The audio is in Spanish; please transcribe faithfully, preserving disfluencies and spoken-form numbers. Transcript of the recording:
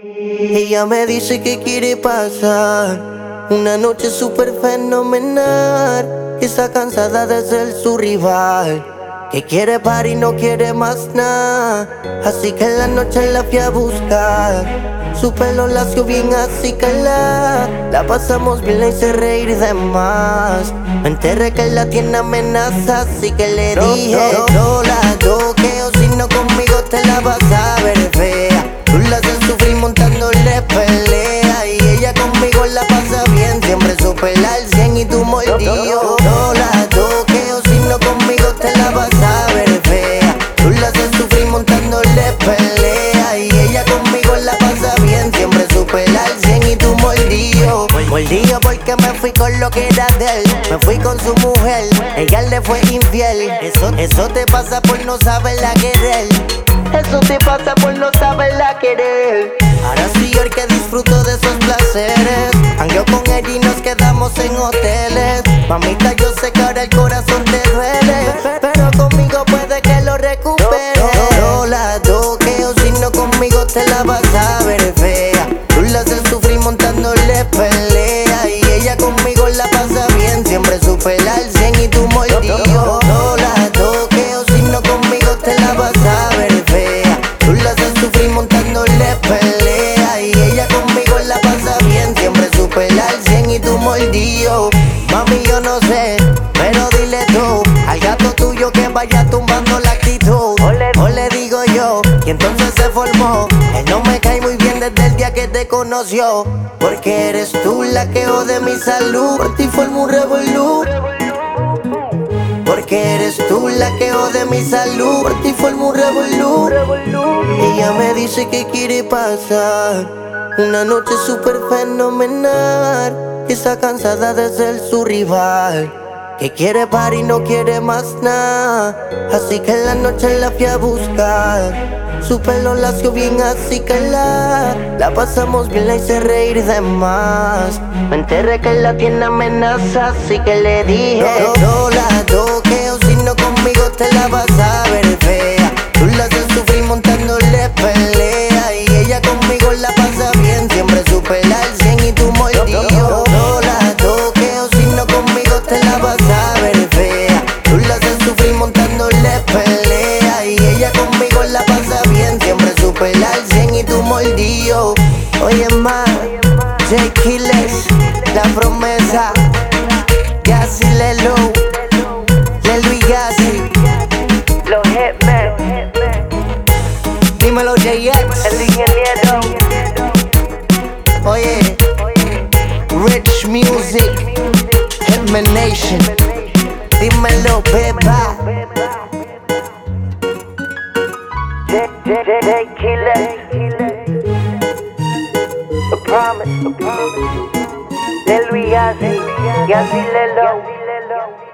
Ella me dice que quiere pasar una noche súper fenomenal, que está cansada de ser su rival, que quiere par y no quiere más nada. Así que en la noche la fui a buscar. Su pelo lacio bien así que la La pasamos bien, la hice reír de más. Me enteré que la tiene amenaza, así que le dije no, no, no la toqueo, si no conmigo te la vas a ver fea. Tú la haces sufrir montándole pelea, y ella conmigo la pasa bien, siempre supera al cien y tú mordido. No la toqueo, si no conmigo te la vas a ver fea. Tú la haces sufrir montándole pelea, y ella conmigo la pasa bien, siempre supera al cien y tú mordido. Mordido porque me fui con lo que era de él, me fui con su mujer, ella le fue infiel. Eso, eso te pasa por no saberla querer. Eso te pasa por no saberla querer. Ahora sí yo el que disfruto de esos placeres, jangueo con ella y nos quedamos en hoteles. Mamita, yo sé que ahora el corazón te duele, pero conmigo puede que lo recupere. No, no, no la toqueo, si no conmigo te la vas a ver fea. Tú la haces sufrir montándole pelea, y ella conmigo la pasa bien, siempre supera al cien y tú mordido. No, no la toqueo, si no conmigo te la vas a ver fea. Tú la haces sufrir montándole pelea, y ella conmigo la pasa bien, siempre supera al cien y tú mordido. Mami, yo no sé, pero dile tú al gato tuyo que vaya tumbando la actitud. O le digo yo, y entonces se formó. Él no me cae muy bien desde el día que te conoció, porque eres tú la que jode mi salud. Por ti formo un revolú, porque eres tú la que jode mi salud. Por ti formo un revolú. Ella me dice que quiere pasar una noche súper fenomenal, que está cansada de ser su rival, que quiere par y no quiere más nada. Así que en la noche la fui a buscar. Su pelo lacio bien así que la La pasamos bien, la hice reír de más. Me enteré que la tiene amenaza, así que le dije no, no, no la toqueo, si no conmigo te la vas a ver fea. Tú la haces sufrir montándole pelea, y ella conmigo la pasa bien, siempre supera al cien y tú mordido. No, no la toqueo, si no conmigo te la vas a ver fea. Tú la haces sufrir montándole pelea, y ella conmigo la pasa bien, siempre supera al cien y tú mordido. Oye más, J Killers, La Promesa, Gazi Lelo, Lelo y Gazi, Los Hitmen, dímelo J X, el ingeniero. oye, Rich Music, Hitman Nation, dímelo beba. J J J Killers, a promise, Lelo y Gazi, Gazi Lelo.